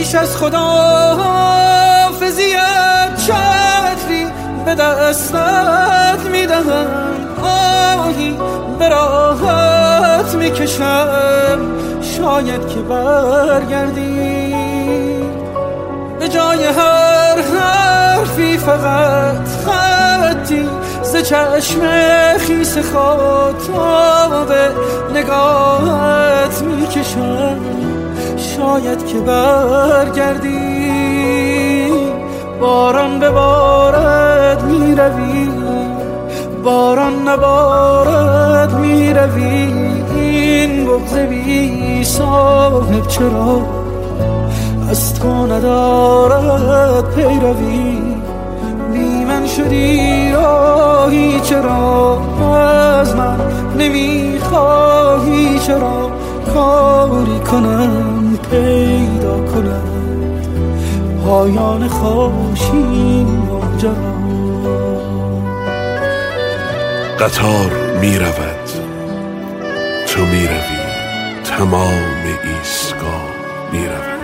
پیش از خداحافظیت چتری به دستت میدهم، آهی به راحت میکشم، شاید که برگردی. به جای هر حرفی فقط خطی ز چشم خیس خاطاب نگاهت میکشم، شاید که برگردی. باران ببارد میروی، باران نبارد میروی، این بغض بی صاحب چرا از تو ندارد پیروی. بی من شدی راهی چرا از من نمیخواهی، چرا کاری کنم پیدا کند پایان خاموشی ماجرا. قطار می رود، تو می روی، تمام ایستگاه می رود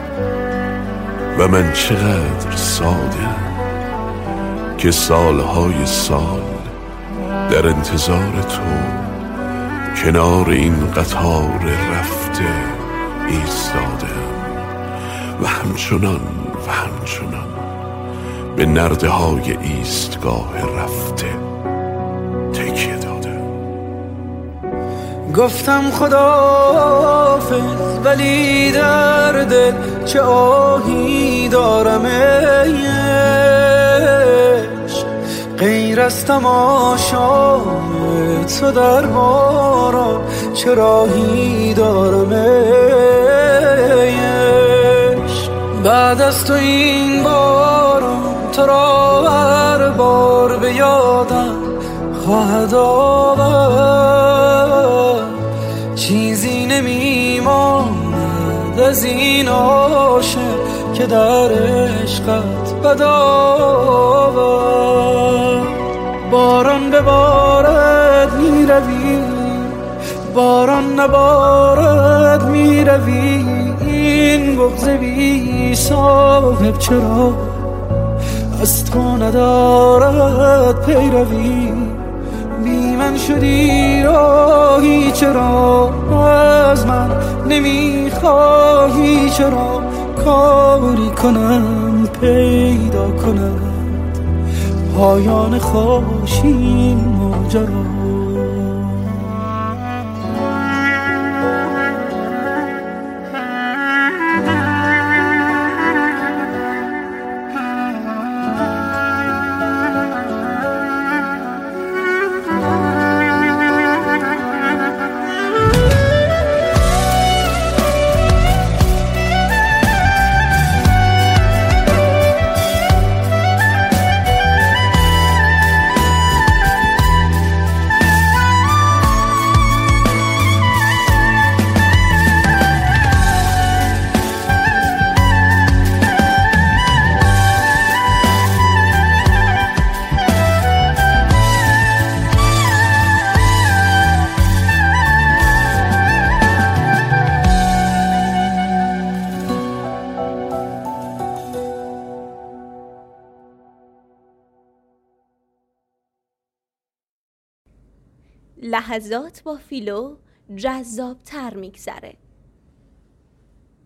و من چقدر ساده‌ام که سالهای سال در انتظار تو کنار این قطار رفته ایستاده‌ام و همچنان به نرده های ایستگاه رفته تکیه دادم. گفتم خداحافظ ولی در دل چه آهی دارم ای عشق، غیر از تماشای تو در باران چه راهی دارم ای عشق. بعد از تو این باران تو را هر بار به یادم خواهد آورد، چیزی نمیماند از این عاشق که در عشقت بد آورد. باران ببارد میروی، باران نبارد میروی، این بغض بی صاحب چرا از تو ندارد پیروی. بی من شدی راهی چرا از من نمیخواهی، چرا کاری کنم پیدا کند پایان خاموشی ماجرا. لحظات با فیلو جذاب‌تر می‌گذره.